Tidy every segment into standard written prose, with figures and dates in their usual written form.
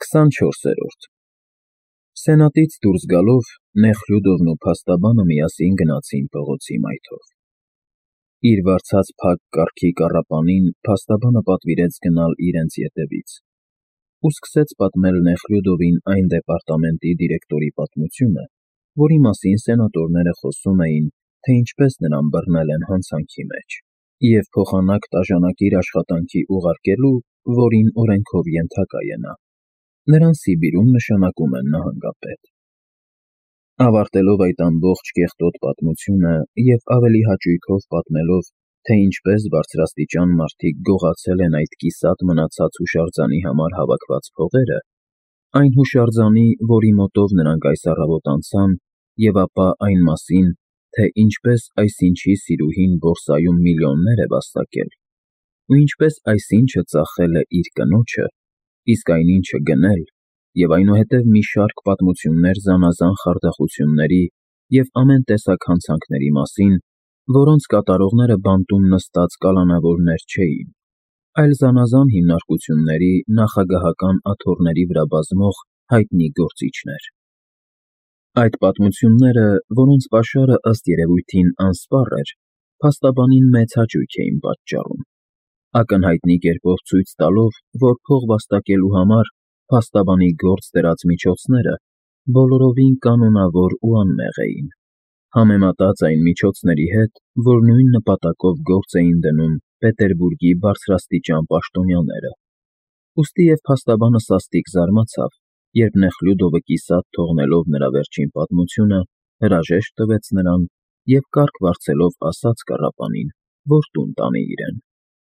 24-րդ Սենատից դուրս գալով Նեխլյուդովն ու փաստաբանը միասին գնացին փողոցի մայթով։ Իր վարձած փակ կառքի կառապանին փաստաբանը պատվիրեց գնալ իրենց ետևից ու սկսեց պատմել Նեխլյուդովին այն դեպարտամենտի դիրեկտորի պատմությունը, որի մասին սենատորները խոսում էին, թե ինչպես նրան բռնել են հանցանքի մեջ, և փոխանակ տաժանակիր աշխատանքի ուղարկելու, որին օրենքով ենթակա է նա։ Նրան Սիբիրում նշանակում են նահանգապետ։ Ավարտելով այդ ամբողջ կեղտոտ պատմությունը և ավելի հաճույքով պատմելով, թե ինչպես բարձրաստիճան մարդիկ գողացել են այդ կիսատ մնացած հուշարձանի համար հավաքված փողերը, այն հուշարձանի, որի մոտով նրանք այս առավոտ անցան, և ապա այն մասին, թե ինչպես այսինչի սիրուհին բորսայում միլիոններ է վաստակել, ու ինչպես այսինչը ծախել է իր կնոջը, իսկ այնինչը գնել, և այնուհետև մի շարք պատմություններ զանազան խարդախությունների և ամեն տեսակ հանցանքների մասին, որոնց կատարողները բանտում նստած կալանավորներ չէին, այլ զանազան հիմնարկությունների նախագահական աթոռների վրա բազմող հայտնի գործիչներ։ Այդ պատմությունները, որոնց պաշարը ըստ երևույթին անսպառ էր, փաստաբանին մեծ հաճույք էին պատճառում, ակնհայտնի կերպով ցույց տալով, որ փող վաստակելու համար փաստաբանի գործ դրած միջոցները բոլորովին կանոնավոր ու անմեղ էին, համեմատած այն միջոցների հետ, որ նույն նպատակով գործ էին դնում Պետերբուրգի բարձրաստիճան պաշտոնյաները։ Ուստի և փաստաբանը սաստիկ զարմացավ, երբ Նեխլյուդովը կիսատ թողնելով նրա վերջին պատմությունը, հրաժեշտ տվեց նրան և կառք վարձելով ասաց կառապանին, որ տուն տանի իրեն։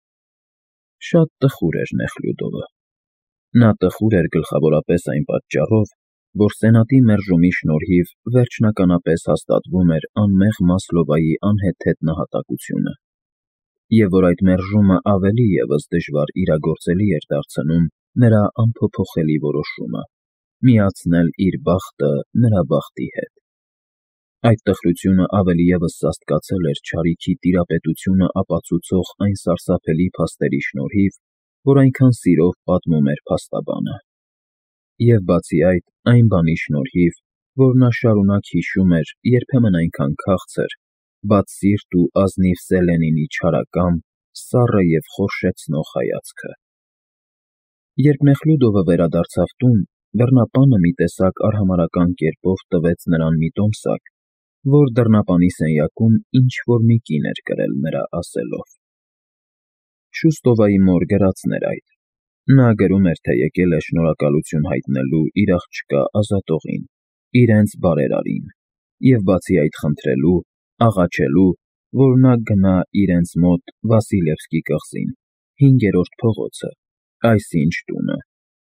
Շատ տխուր էր Նեխլյուդովը։ Նա տխուր էր գլխավորապես այն պատճառով, որ Սենատի մերժումի շնորհիվ վերջնականապես հաստատվում էր անմեղ Մասլովայի անհեթեթ նահատակությունը, և որ այդ մերժումը ավելի ևս դժվար իրագործելի էր դարձնում նրա անփոփոխելի որոշումը՝ միացնել իր բախտը նրա բախտի հետ։ Այդ տխրությունը ավելի ևս սաստկացել էր չարիքի տիրապետությունը ապացուցող այն սարսափելի փաստերի շնորհիվ, որ այնքան սիրով պատմում էր փաստաբանը։ Եվ բացի այդ, այն բանի շնորհիվ, որ նա շարունակ հիշում էր երբեմն այնքան քաղցր, բաց սիրտ ու ազնիվ Սելենինի չարակամ, սառը և խորշեցնող հայացքը։ Երբ Նեխլյուդովը վերադարձավ տուն, բռնապանը մի տեսակ արհամարհական կերպով տվեց նրան մի տոմսակ, որ դռնապանի սենյակում ինչ-որ մի կին էր կրել նրա ասելով։ Շուստովայի մոր գրածն էր այդ։ Նա գրում էր, թե եկել է շնորհակալություն հայտնելու իր աղջկա Ազատողին, իրենց բարերարին, և բացի այդ խնդրելու, աղաչելու, որ նա գնա իրենց մոտ Վասիլևսկի կղզին, 5-րդ փողոցը, այսինչ տունը։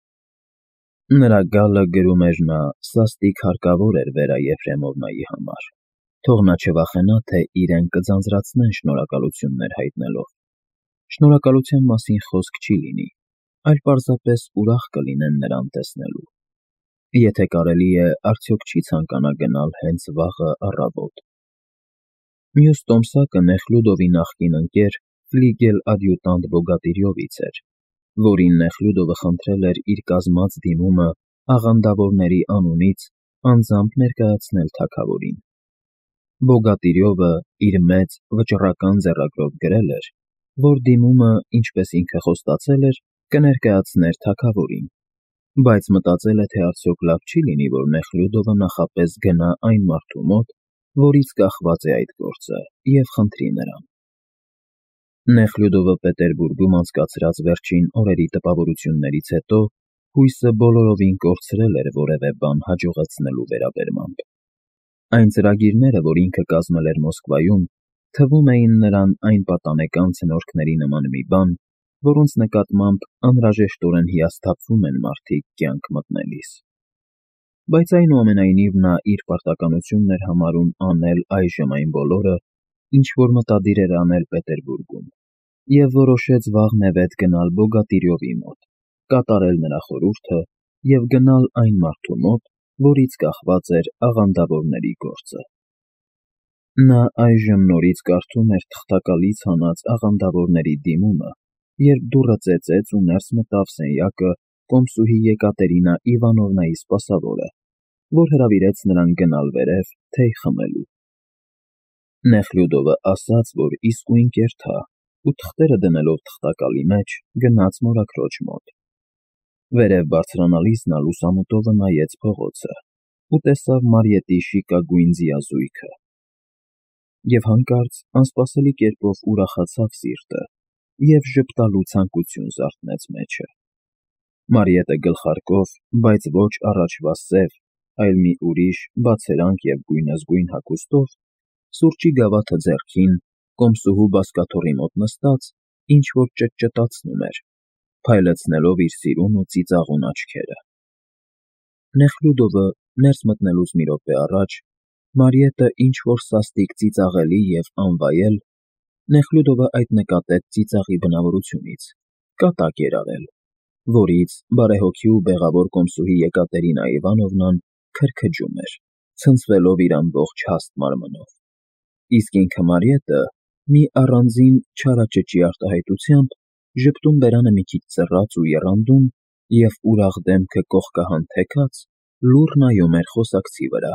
Նրա գալը, գրում էր նա, սաստիկ հարկավոր էր Վերա Եֆրեմովնայի համար, թող նա չվախենա, թե իրեն կձանձրացնեն շնորհակալություններ հայտնելով։ Շնորհակալության մասին խոսք չի լինի, այլ պարզապես ուրախ կլինեն նրան տեսնելու։ Եթե կարելի է, արդյոք չի ցանկանա գնալ հենց վաղը առավոտ։ Մյուս տոմսակը Նեխլյուդովի նախկին ընկեր ֆլիգել-ադյուտանտ Բոգատիրյովից էր, որին Նեխլյուդովը խնդրել էր իր կազմած դիմումը աղանդավորների անունից անձամբ ներկայացնել թագավորին։ Բոգատիրյովը իր մեծ, վճռական ձեռագրով գրել էր, որ դիմումը, ինչպես ինքը խոստացել էր, կներկայացներ թագավորին, բայց մտածել է, թե արդյոք լավ չի լինի, որ Նեխլյուդովը նախապես գնա այն մարդու մոտ, որից կախված է այդ գործը, և խնդրի նրան։ Նեխլյուդովը Պետերբուրգում անցկացրած վերջին օրերի տպավորություններից հետո հույսը բոլորովին կորցրել էր որևէ բան հաջողեցնելու վերաբերմամբ։ Այն ծրագիրները, որ ինքը կազմել էր Մոսկվայում, թվում էին նրան այն պատանեկան ցնորքների նման մի բան, որոնց նկատմամբ անհրաժեշտորեն հիասթափվում են մարդիկ կյանք մտնելիս։ Բայց այնուամենայնիվ նա իր պարտականությունն էր համարում անել այժմ այն բոլորը, ինչ որ մտադիր էր անել Պետերբուրգում, և որոշեց վաղնևեթ գնալ Բոգատիրյովի մոտ, կատարել նրա խորհուրդը և գնալ այն մարդու մոտ, որից կախված էր աղանդավորների գործը։ Նա այժմ նորից կարդում էր թղթակալից հանած աղանդավորների դիմումը, երբ դուռը ծեծեց ու ներս մտավ սենյակը կոմսուհի Եկատերինա Իվանովնայի սպասավորը, որ հրավիրեց նրան գնալ վերև թեյ խմելու։ Նեխլյուդովը ասաց, որ իսկույն կերթա, ու թղթերը դնելով թղթակալի մեջ գնաց մորաքրոջ մոտ։ Վերև բարձրանալիս նա լուսամուտովը նայեց փողոցը ու տեսավ Մարիետի շիկագույն ձիազույգը։ Եվ հանկարծ անսպասելի կերպով ուրախացավ սիրտը և ժպտալու ցանկություն զարթնեց մեջը։ Մարիետը գլխարկով, բայց ոչ առաջվա սև, այլ մի ուրիշ, բացերանք և գույնզգույն հագուստով, սուրճի գավաթը ձեռքին, կոմսուհու բազկաթոռի մոտ նստած, ինչ-որ ճտճտացնում էր, փայլեցնելով իր սիրուն ու ծիծաղուն աչքերը։ Նեխլյուդովը ներս մտնելուց մի րոպե առաջ Մարիետը ինչ-որ սաստիկ ծիծաղելի և անվայել, Նեխլյուդովը այդ նկատեց ծիծաղի բնավորությունից, կատակ էր արել, որից բարեհոգի ու բեղավոր կոմսուհի Եկատերինա Իվանովնան քրքջում էր, ցնցվելով իր ամբողջ հաստ մարմնով, իսկ ինքը Մարիետը մի առանձին չարաճճի արտահայտությամբ ժպտուն բերանը մի քիչ ծռած ու եռանդում և ուրախ դեմքը կողկահան թեքած լուռ նայում էր խոսակցի վրա։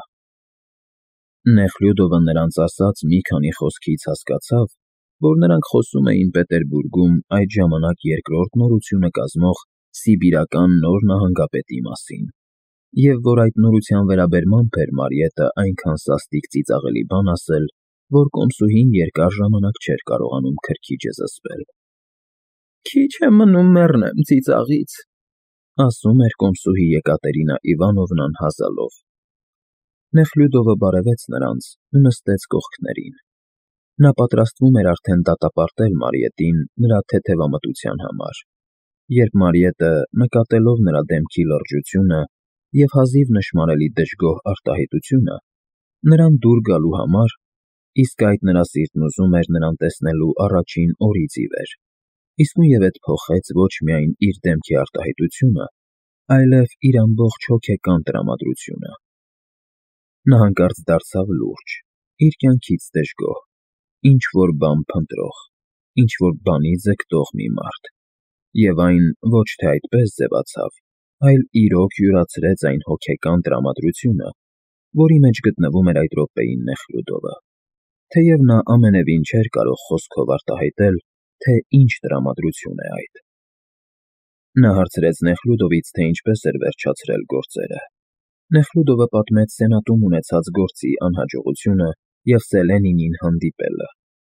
Նեխլյուդովը նրանց ասած մի քանի խոսքից հասկացավ, որ նրանք խոսում էին Պետերբուրգում այդ ժամանակ երկրորդ նորությունը կազմող սիբիրական նոր նահանգապետի մասին, և որ այդ նորության վերաբերմամբ էր Մարիետը այնքան սաստիկ ծիծաղելի բան ասել, որ կոմսուհին երկար ժամանակ չէր կարողանում քրքիջը զսպել։ «Քիչ է մնում մեռնեմ ծիծաղից», ասում էր կոմսուհի Եկատերինա Իվանովնան հազալով։ Նեխլյուդովը բարևեց նրանց ու նստեց կողքներին։ Նա պատրաստվում էր արդեն դատապարտել Մարիետին նրա թեթևամտության համար, երբ Մարիետը, նկատելով նրա դեմքի լրջությունը և հազիվ նշմարելի դժգոհ արտահայտությունը, նրան դուր գալու համար, իսկ այդ նրա սիրտն ուզում էր նրան տեսնելու առաջին օրից ի վեր, իսկույնևեթ փոխեց ոչ միայն իր դեմքի արտահայտությունը, այլև իր ամբողջ հոգեկան տրամադրությունը։ Նա հանկարծ դարձավ լուրջ, իր կյանքից դժգոհ, ինչ-որ բան փնտրող, ինչ-որ բանի ձգտող մի մարդ, և այն ոչ թե այդպես ձևացավ, այլ իրոք յուրացրեց այն հոգեկան տրամադրությունը, որի մեջ գտնվում էր այդ րոպեին Նեխլյուդովը, թեև նա ամենևին չէր կարող խոսքով արտահայտել, թե ինչ տրամադրություն է այդ։ Նա հարցրեց Նեխլյուդովից, թե ինչպես էր վերջացրել գործերը։ Նեխլյուդովը պատմեց Սենատում ունեցած գործի անհաջողությունը և Սելենինին հանդիպելը։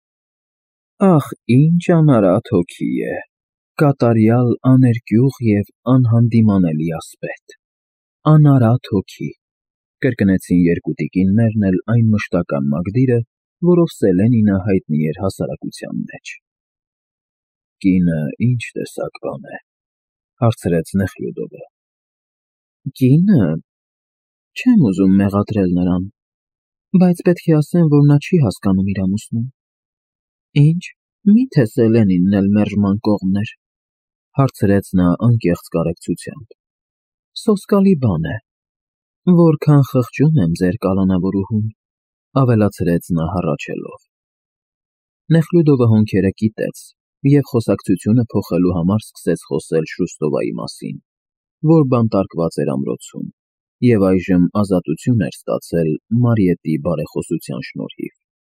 Ախ, ինչ անարատ հոգի է, կատարյալ աներկյուղ և անհանդիմանելի ասպետ, անարատ հոգի, կրկնեցին երկու տիկիններն էլ այն մշտական մակդիրը, որով Սելենինը հայտնի էր հասարակության մեջ։ Կինը ինչ տեսակ բան է, հարցրեց Նեխլյուդովը։ Կինը… Չեմ ուզում մեղադրել նրան, բայց պետք է ասեմ, որ նա չի հասկանում իր ամուսնուն։ Ինչ, միթե Սելենինն էլ մերժման կողմն էր, հարցրեց նա անկեղծ կարեկցությամբ։ Սոսկալի բան է, որքան խղճում եմ ձեր կալանավորուհուն, ավելացրեց նա հառաչելով։ Նեխլյուդովը հոնքերը կիտեց և խոսակցությունը փոխելու համար սկսեց խոսել Շուստովայի մասին, որ բանտարկված էր ամրոցում, և այժմ ազատություն էր ստացել Մարիետի բարեխոսության շնորհիվ։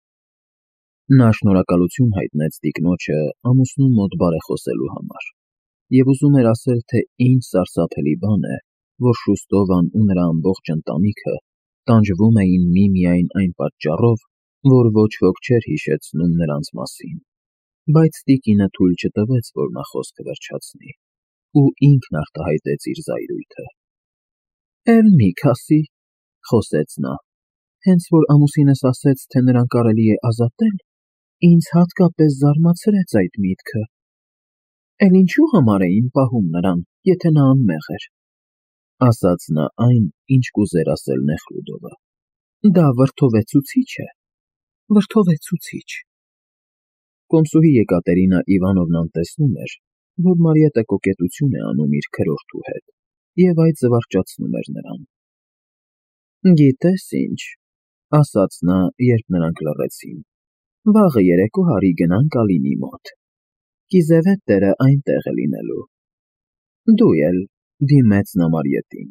Նա շնորհակալություն հայտնեց տիկնոջը ամուսնու մոտ բարեխոսելու համար և ուզում էր ասել, թե ինչ սարսափելի բան է, որ Շուստովան ու նրա ամբողջ ընտանիքը տանջվում էին միմիայն այն պատճառով, որ ոչ ոք չէր հիշեցնում նրանց մասին, բայց տիկինը թույլ չտվեց, որ նա խոսքը վերջացնի, ու ինքն արտահայտեց իր զայրույթը։ «Էլ մի քասի», խոսեց նա, «հենց որ ամուսինս ասեց, թե նրան կարելի է ազատել, ինձ հատկապես զարմացրեց այդ միտքը։ Էլ ինչու համար էին պահում նրան, եթե նա անմեղ էր», ասաց նա այն, ինչ կուզեր ասել Նեխլյուդովը։ Դա վրդովեցուցիչ է, վրդովեցուցիչ։ Կոմսուհի Եկատերինա Իվանովնան տեսնում էր, որ Մարիետը կոկետություն է անում իր քրորդու հետ, և այդ զվարճացնում էր նրան։ Գիտես ինչ, ասաց նա, երբ նրանք լռեցին, վաղը երեկո արի գնանք Ալինի մոտ։ Կիզևետտերը այնտեղ է լինելու։ Դու էլ, դիմեց նա Մարիետին։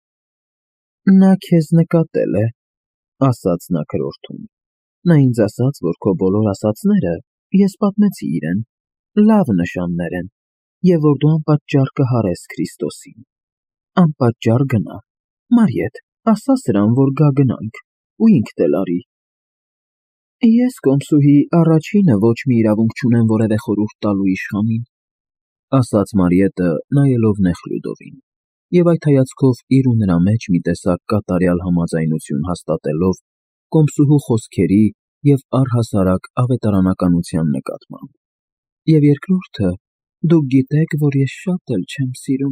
Նա քեզ նկատել է, ասաց նա քրորդուն։ Նա ինձ ասաց, որ քո բոլոր ասածները ես պատմեցի իրեն, լավ նշաններ են, եւ որ դու անպատճառ կհարես Քրիստոսին։ Անպատճառ գնա։ Մարիետ, ասա սրան, որ գա գնանք, ու ինքդ էլ արի։ Ես կոմսուհի առաջինը ոչ մի իրավունք չունեմ որևէ խորհուրդ տալու իշխանին, ասաց Մարիետը, նայելով Նեխլյուդովին, եւ այդ հայացքով իր ու նրա մեջ մի տեսակ կատարյալ համաձայնություն հաստատելով կոմսուհու խոսքերի եւ առհասարակ ավետարանականության նկատմամբ։ Եվ երկրորդը, դուք գիտեք, որ ես շատ էլ չեմ սիրում։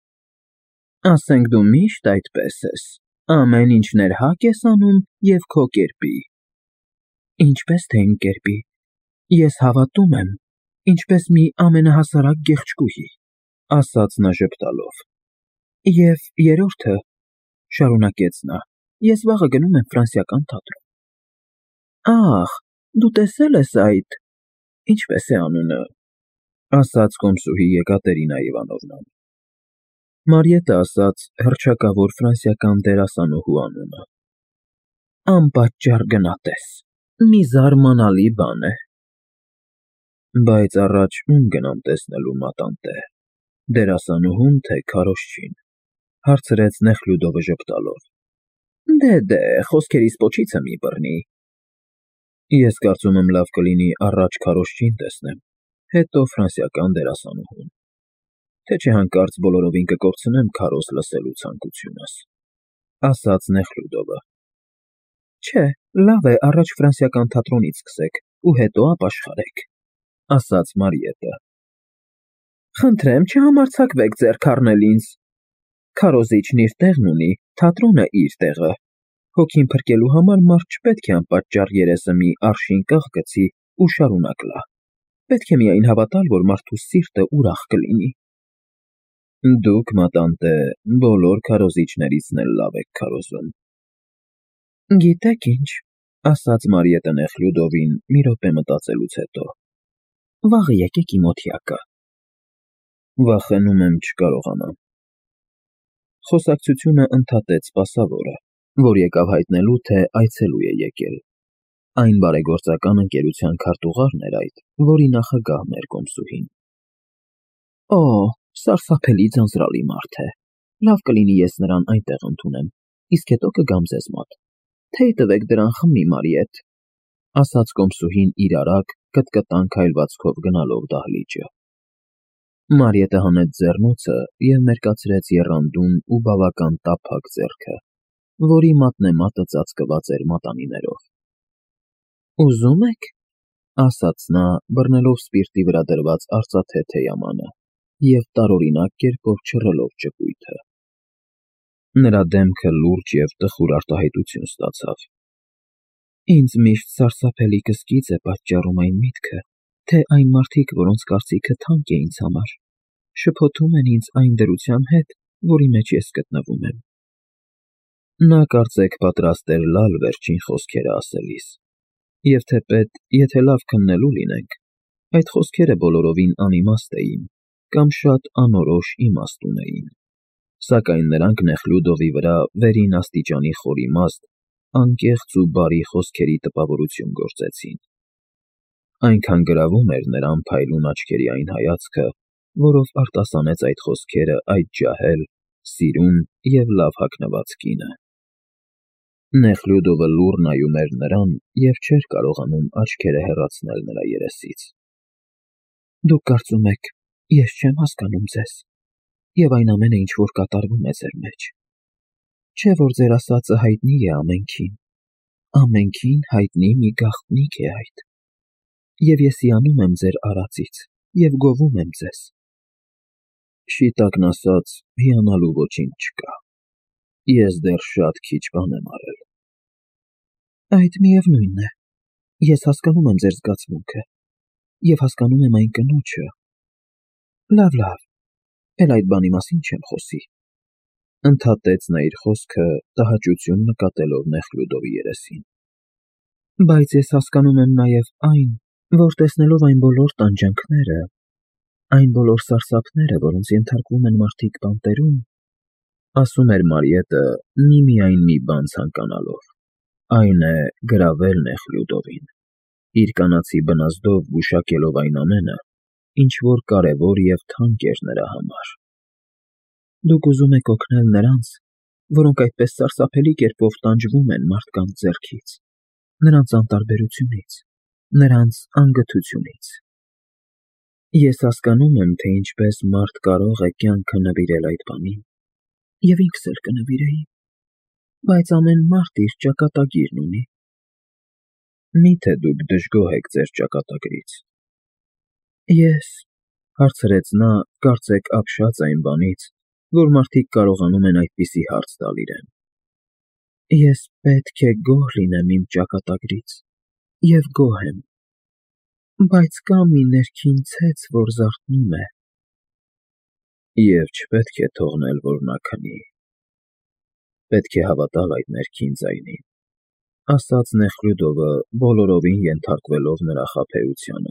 Ասենք դու միշտ այդպես ես, ամեն ինչ ներհակ ես անում եւ քո կերպի։ Ինչպես թե իմ կերպի, ես հավատում եմ, ինչպես մի ամենահասարակ գեղեցկուհի, ասաց նա ժպտալով։ Եվ երրորդը, շարունակեց նա, ես վաղը գնում եմ ֆրանսիական թատրոն։ Ախ, դու տեսել ես այդ, ինչպես է անունը, ասաց կոմսուհի Եկատերինա Իվանովնան։ Մարիետը ասաց հռչակավոր ֆրանսիական դերասանուհու անունը։ Անպատճառ գնա տես, մի զարմանալի բան է։ Բայց առաջ ում գնամ տեսնելու մատանտե, դերասանուհուն թե քարոզչին, հարցրեց Նեխլյուդովը ժպտալով։ Դե, խոսքերիս պոչիցը մի բռնի։ Ես կարծում եմ լավ կլինի առաջ քարոզչին տեսնեմ, հետո ֆրանսիական դերասանուհուն, թե չէ հանկարծ բոլորովին կկորցնեմ քարոզ լսելու ցանկությունս, ասաց Նեխլյուդովը։ Չէ, լավ է, առաջ ֆրանսիական թատրոնից սկսեք ու հետո ապաշխարեք, ասաց Մարիետը։ Խնդրեմ, չհամարձակվեք ձեռք առնել ինձ։ Քարոզիչն իր տեղն ունի, թատրոնը իր տեղը։ Հոգին փրկելու համար մարդ չպետք է անպատճառ երեսը մի արշին կաղ գցի ու շարունակ լա։ Պետք է միայն հավատալ, որ մարդու սիրտը ուրախ կլինի։ Դուք, մատանտե, բոլոր քարոզիչներիցն էլ լավ եք քարոզում։ Գիտեք ինչ, ասաց Մարիետը Նեխլյուդովին մի րոպե մտածելուց հետո։ Վաղը եկեք իմ օթյակը։ Վախենում եմ չկարողանամ։ Խոսակցությունը ընդհատեց սպասավորը, որ եկավ հայտնելու, թե այցելու է եկել։ Այն բարեգործական ընկերության քարտուղարն էր այդ, որի նախագահն էր կոմսուհին։ Օ, սարսափելի ձանձրալի մարդ է։ Լավ կլինի ես նրան այնտեղ ընդունեմ, իսկ հետո կգամ ձեզ մոտ։ Թեյ տվեք դրան խմի, Մարիետ, ասաց կոմսուհին իր արագ, կտկտան քայլվածքով գնալով դահլիճը։ Մարիետը հանեց ձեռնոցը եւ մերկացրեց եռանդուն ու բավական տափակ ձեռքը, որի մատնեմատը ծածկված էր մատանիներով։ Ուզում եք, ասաց նա, բռնելով սպիրտի վրա դրված արծաթե թեյամանը եւ տարօրինակ կերպով չռելով ճկույթը։ Նրա դեմքը լուրջ եւ տխուր արտահայտություն ստացավ։ Ինձ միշտ սարսափելի կսկիծ է պատճառում այն միտքը, թե այն մարդիկ, որոնց կարծիքը թանկ է ինձ համար, շփոթում են ինձ այն դրության հետ, որի մեջ ես գտնվում եմ։ Նա կարծեք պատրաստ էր լալ վերջին խոսքերը ասելիս, եւ թեպետ, եթե լավ քննելու լինենք, այդ խոսքերը բոլորովին անիմաստ էին կամ շատ անորոշ իմաստ ունեին, սակայն նրանք Նեխլյուդովի վրա վերին աստիճանի խորիմաստ, անկեղծ ու բարի խոսքերի տպավորություն գործեցին։ Այնքան գրավում էր նրան փայլուն աչքերի այն հայացքը, որով արտասանեց այդ խոսքերը այդ ջահել, սիրուն եւ լավ հագնված կինը։ Նեխլյուդովը լուռ նայում էր նրան եւ չէր կարողանում աչքերը հեռացնել նրա երեսից։ Դուք կարծում եք, ես չեմ հասկանում ձեզ, եւ այն ամենը, ինչ որ կատարվում է ձեր մեջ։ Չէ՞ որ ձեր ասածը հայտնի է ամենքին հայտնի մի գաղտնիք է այդ։ Եվ ես հիանում եմ ձեր արածից եւ գովում եմ ձեզ։ Շիտակն ասած, հիանալու ոչինչ չկա։ Ես դեռ շատ քիչ բան եմ արել։ Այդ միևնույնն է։ Ես հասկանում եմ ձեր զգացմունքը եւ հասկանում եմ այն կնոջը։ Լավ, էլ այդ բանի մասին չեմ խոսի։ Ընդհատեց նա իր խոսքը տհաճություն նկատելով Նեխլյուդովի երեսին։ Բայց ես հասկանում եմ նաեւ այն, որ տեսնելով այն բոլոր տանջանքները, Այն բոլոր սարսափները, որոնց ենթարկվում են մարդիկ բանտերում, ասում էր Մարիետը միմիայն մի բան ցանկանալով, այն է գրավել Նեխլյուդովին, իր կանացի բնազդով գուշակելով այն ամենը, ինչ որ կարևոր և թանկ էր նրա համար։ Դուք ուզում եք օգնել նրանց, որոնք այդպես սարսափելի կերպով տանջվում են մարդկանց ձեռքից, նրանց անտարբերությունից, նրանց անգթությունից։ Ես հասկանում եմ, թե ինչպես մարդ կարող է կյանքը նվիրել այդ բանին, և ինքս էլ կնվիրեի, բայց ամեն մարդ իր ճակատագիրն ունի։ Մի՞թե դուք դժգոհ եք ձեր ճակատագրից։ Ես, հարցրեց նա, կարծեք ապշած այն բանից, որ մարդիկ կարողանում են այդպիսի հարց տալ իրեն։ Ես պետք է գոհ լինեմ իմ ճակատագրից, և գոհ եմ, բայց կա մի ներքին ցեց, որ զարթնում է։ Եվ չպետք է թողնել, որ նա քնի։ Պետք է հավատալ այդ ներքին ձայնին, ասաց Նեխլյուդովը, բոլորովին ենթարկվելով նրա խաբեությանը։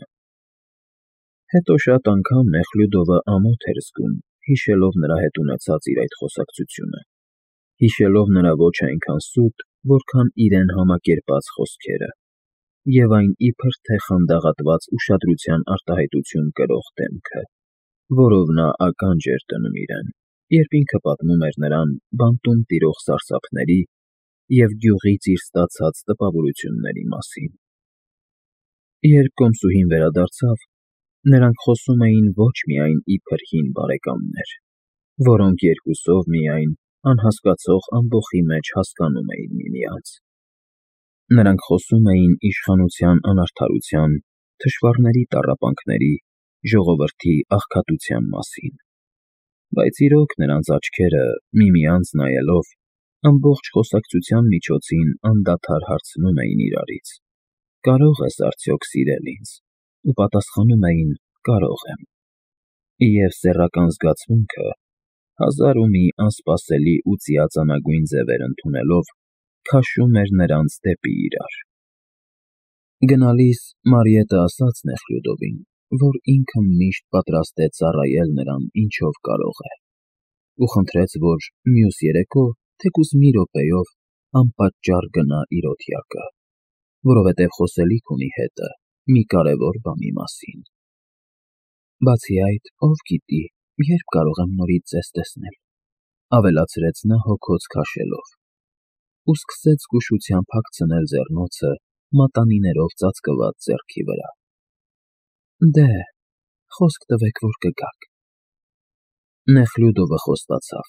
Հետո շատ անգամ Նեխլյուդովը ամոթ էր զգում, հիշելով նրա հետ ունեցած իր այդ խոսակցությունը, հիշելով նրա ոչ այնքան սուտ, որքան իրեն համակերպած խոսքերը, և այն իբր թե խանդաղատված ուշադրության արտահայտություն կրող դեմքը, որով նա ականջ էր դնում իրեն, երբ ինքը պատմում էր նրան բանտում տիրող սարսափների և գյուղից իր ստացած տպավորությունների մասին։ Երբ կոմսուհին վերադարձավ, նրանք խոսում էին ոչ միայն իբր հին բարեկամներ, որոնք երկուսով միայն անհասկացող ամբոխի մեջ հասկանում էին միմյանց։ Նրանք խոսում էին իշխանության անարդարության, թշվառների տառապանքների, ժողովրդի աղքատության մասին, բայց իրոք նրանց աչքերը, միմյանց նայելով, ամբողջ խոսակցության միջոցին անդադար հարցնում էին իրարից. «Կարո՞ղ ես արդյոք սիրել ինձ»։ Ու պատասխանում էին. «Կարող եմ»։ Եվ սեռական զգացմունքը, հազար ու մի անսպասելի ու ծիածանագույն ձևեր ընդունելով, քաշում էր նրանց դեպի իրար։ Գնալիս Մարիետը ասաց Նեխլյուդովին, որ ինքը միշտ պատրաստ է ծառայել նրան ինչով կարող է, ու խնդրեց, որ մյուս երեկո թեկուզ մի րոպեով անպատճառ գնա իր օթյակը, որովհետև խոսելիք ունի հետը մի կարևոր բանի մասին։ Բացի այդ, ով գիտի, երբ կարող եմ նորից ձեզ տեսնել, ավելացրեց նա հոգոց քաշելով, ու սկսեց զգուշությամբ հագցնել ձեռնոցը մատանիներով ծածկված ձեռքի վրա։ Դե, խոսք տվեք, որ կգաք։ Նեխլյուդովը խոստացավ։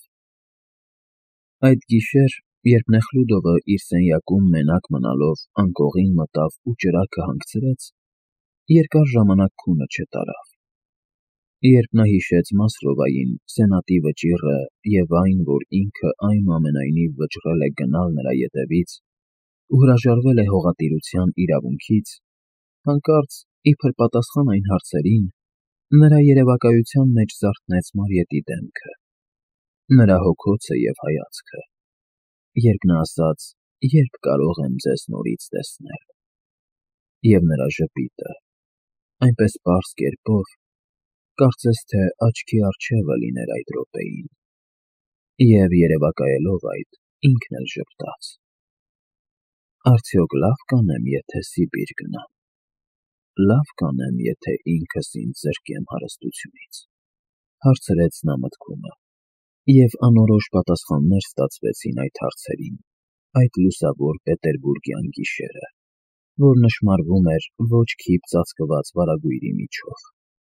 Այդ գիշեր, երբ Նեխլյուդովը իր սենյակում մենակ մնալով անկողին մտավ ու ճրագը հանգցրեց, երկար ժամանակ քունը չտարավ։ Երբ նա հիշեց Մասլովային, Սենատի վճիռը և այն, որ ինքը այնուամենայնիվ վճռել է գնալ նրա ետևից ու հրաժարվել է հողատիրության իրավունքից, հանկարծ, իբր պատասխան այն հարցերին, նրա երևակայության մեջ զարթնեց Մարիետի դեմքը, նրա հոգոցը և հայացքը, երբ նա ասաց. «Երբ կարող եմ ձեզ նորից տեսնել»։ Եվ նրա ժպիտը, այնպես պարզ կերպով, կարծես թե աչքի առջևը լիներ այդ րոպեին, և երևակայելով այդ, ինքն էլ ժպտաց։ Արդյոք լավ կանեմ, եթե Սիբիր գնամ, լավ կանեմ, եթե ինքս ինձ զրկեմ հարստությունից, հարցրեց նա մտքումը, և անորոշ պատասխաններ ստացվեցին այդ հարցերին, այդ լուսավոր պետերբուրգյան գիշերը, որ նշմարվում էր ոչ քիփ ծածկված վարագույրի միջով։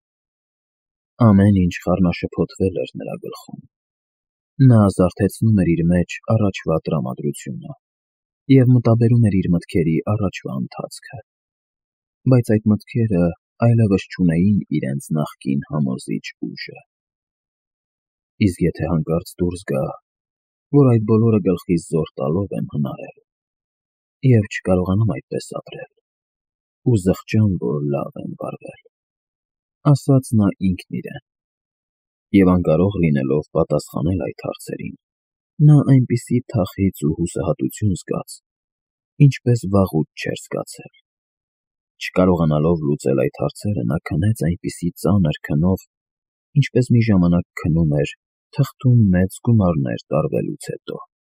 Ամեն ինչ խառնաշփոթվել էր նրա գլխում։ Նա զարթեցնում էր իր մեջ առաջվա տրամադրությունը և մտաբերում էր իր մտքերի առաջվա ընթացքը, բայց այդ մտքերը այլևս չունեին իրենց նախկին համոզիչ ուժը։ Իսկ եթե հանկարծ դուրս գա, որ այդ բոլորը գլխիս զոր տալով եմ հնարել, և չկարողանամ այդպես ապրել, ու զղջամ, որ լավ եմ վարվել, ասաց նա ինքն իրեն, և անկարող լինելով պատասխանել այդ հարցերին, նա այնպիսի թախիծ ու հուսահատություն զգաց, ինչպես վաղուց չէր զգացել։ Չկարողանալով լուծել այդ հարցերը, նա քնեց այնպիսի ծանր քնով, ինչպես մի ժամանակ քնում էր, թղթում մեծ գումարներ տարվելուց հետո։